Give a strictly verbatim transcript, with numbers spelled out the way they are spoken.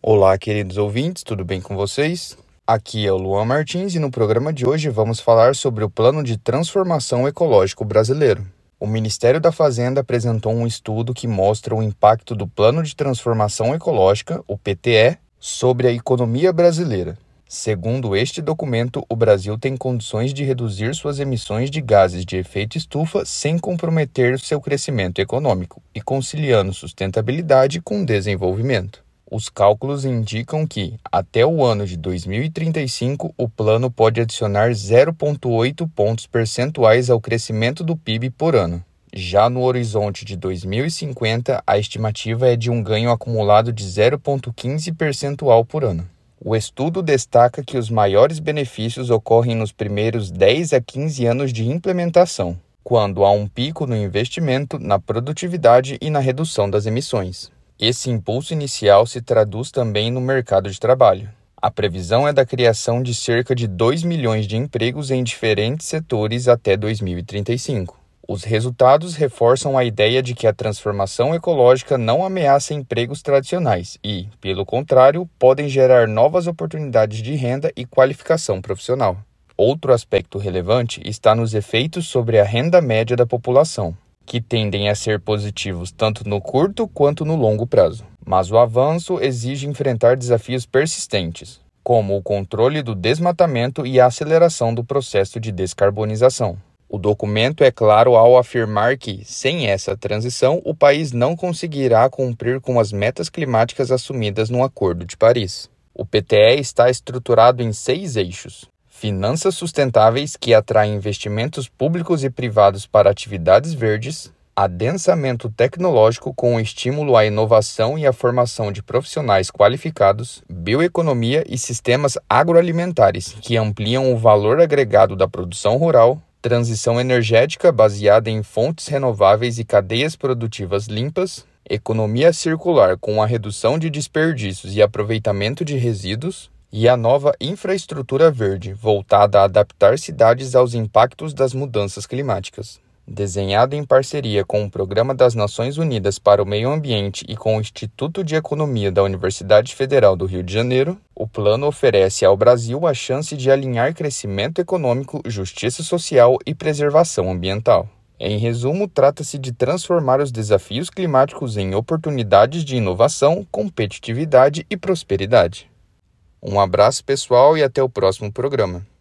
Olá, queridos ouvintes, tudo bem com vocês? Aqui é o Luan Martins e no programa de hoje vamos falar sobre o Plano de Transformação Ecológico Brasileiro. O Ministério da Fazenda apresentou um estudo que mostra o impacto do Plano de Transformação Ecológica, o P T E, sobre a economia brasileira. Segundo este documento, o Brasil tem condições de reduzir suas emissões de gases de efeito estufa sem comprometer seu crescimento econômico e conciliando sustentabilidade com desenvolvimento. Os cálculos indicam que, até o ano de dois mil e trinta e cinco, o plano pode adicionar zero vírgula oito pontos percentuais ao crescimento do P I B por ano. Já no horizonte de dois mil e cinquenta, a estimativa é de um ganho acumulado de zero vírgula quinze percentual por ano. O estudo destaca que os maiores benefícios ocorrem nos primeiros dez a quinze anos de implementação, quando há um pico no investimento, na produtividade e na redução das emissões. Esse impulso inicial se traduz também no mercado de trabalho. A previsão é da criação de cerca de dois milhões de empregos em diferentes setores até dois mil e trinta e cinco. Os resultados reforçam a ideia de que a transformação ecológica não ameaça empregos tradicionais e, pelo contrário, podem gerar novas oportunidades de renda e qualificação profissional. Outro aspecto relevante está nos efeitos sobre a renda média da população, que tendem a ser positivos tanto no curto quanto no longo prazo. Mas o avanço exige enfrentar desafios persistentes, como o controle do desmatamento e a aceleração do processo de descarbonização. O documento é claro ao afirmar que, sem essa transição, o país não conseguirá cumprir com as metas climáticas assumidas no Acordo de Paris. O P T E está estruturado em seis eixos: finanças sustentáveis, que atraem investimentos públicos e privados para atividades verdes; adensamento tecnológico, com estímulo à inovação e à formação de profissionais qualificados; bioeconomia e sistemas agroalimentares, que ampliam o valor agregado da produção rural; transição energética baseada em fontes renováveis e cadeias produtivas limpas; economia circular, com a redução de desperdícios e aproveitamento de resíduos; e a nova infraestrutura verde, voltada a adaptar cidades aos impactos das mudanças climáticas. Desenhado em parceria com o Programa das Nações Unidas para o Meio Ambiente e com o Instituto de Economia da Universidade Federal do Rio de Janeiro, o plano oferece ao Brasil a chance de alinhar crescimento econômico, justiça social e preservação ambiental. Em resumo, trata-se de transformar os desafios climáticos em oportunidades de inovação, competitividade e prosperidade. Um abraço pessoal e até o próximo programa.